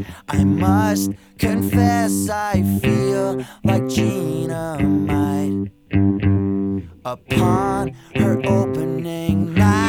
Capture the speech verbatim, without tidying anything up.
I must confess I feel like Gina might upon her opening night.